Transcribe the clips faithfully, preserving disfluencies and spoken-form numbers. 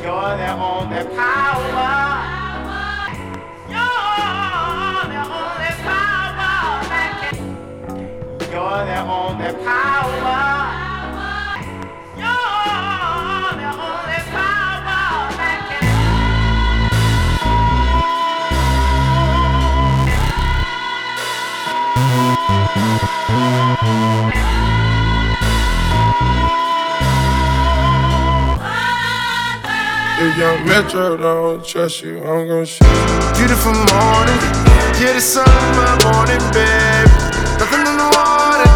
You're the only power. You're the only power that can. You're the only power. You're the only power that can. If Young Metro don't trust you, I'm gon' shoot you. Beautiful morning, yeah, the sun in my morning, babe. Nothing in the water.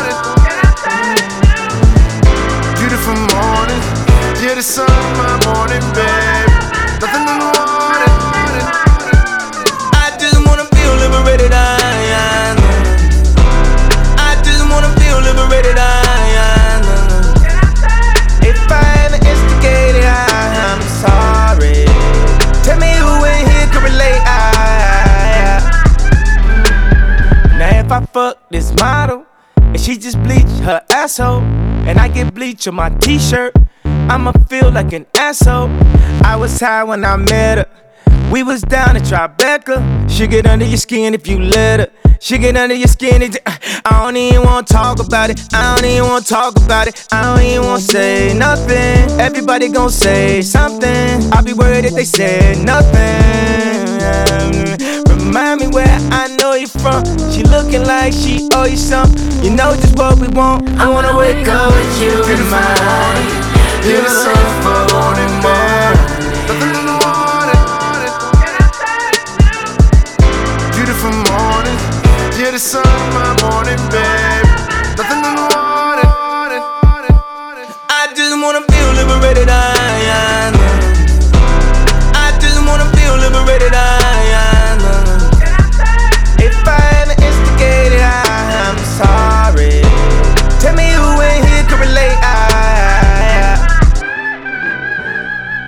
Beautiful morning, yeah, the sun in my morning, babe. Nothing in the water. I just wanna feel liberated, I know. I just wanna feel liberated, I know. If I ever instigated, I'm sorry. Tell me who in here can relate. I, now if I fuck this model and she just bleach her asshole, and I get bleach on my t-shirt, I'ma feel like an asshole. I was high when I met her. We was down at Tribeca. She get under your skin if you let her. She get under your skin. It, I don't even wanna talk about it. I don't even wanna talk about it. I don't even wanna say nothing. Everybody gon' say something. I'll be worried if they said nothing. Remind me where I know you from. She looking like she owe you something. You know just what we want. I wanna wake up with you in my life. You're the